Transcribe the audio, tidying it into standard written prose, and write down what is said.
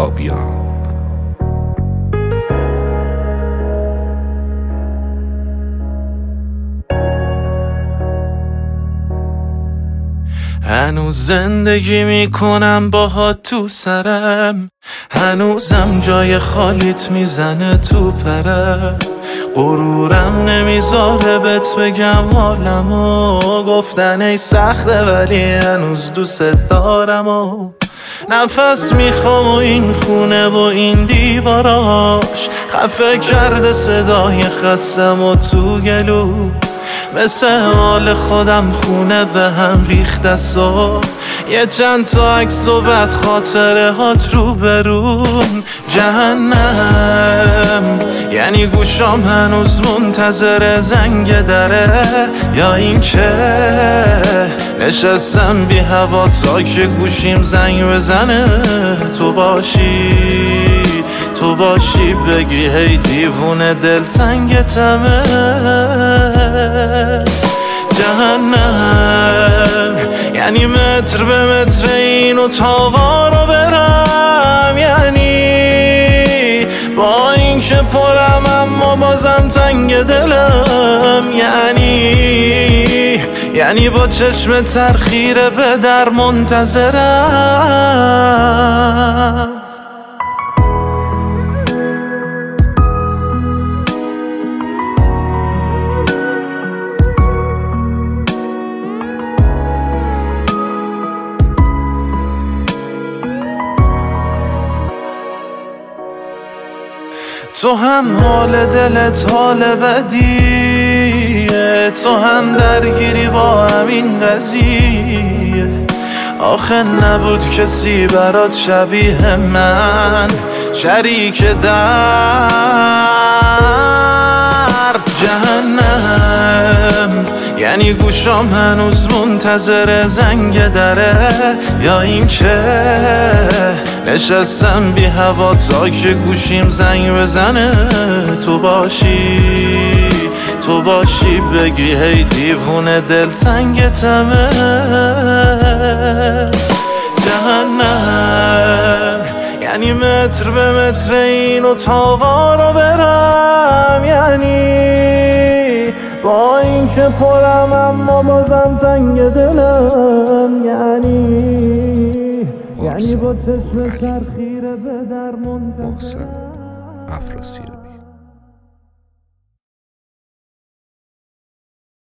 کتابیان. هنوز زندگی میکنم باهات تو سرم، هنوزم جای خالیت میزنه تو پرم. غرورم نمیذاره بهت بگم حالمو، گفتن ای سخته ولی هنوز دوست دارم و نفس میخوام و این خونه و این دیواراش خفه کرده صدای خستم و تو گلو، مثل حال خودم خونه به هم ریخته و یه چند تا عکس و بعد خاطره هات رو برون. جهنم یعنی گوشام هنوز منتظر زنگ دره، یا این که نشستم بی هوا تا که گوشیم زنگ بزنه تو باشی بگی هی دیوونه دلتنگتمه. جهنم یعنی متر به متر این اتاقا رو برم، یعنی با این که پرم اما بازم تنگ دلم، یعنی با چشم ترخیره به در منتظرم. تو هم حال دلت حال بدیه، تو هم درگیری با همین قضیه. آخه نبود کسی برات شبیه من، شریک درد. جهنم یعنی گوشام هنوز منتظر زنگ دره، یا این که نشستم بی هوا تا که گوشیم زنگ بزنه تو باشی بگی هی دیوونه دلتنگتمه. جهنم یعنی متر به متر این اتاقا رو برم، یعنی با این که پرم اما بازم تنگ دلم، یعنی با چشم سرخیره به در منتظرم. محسن افراسیابی.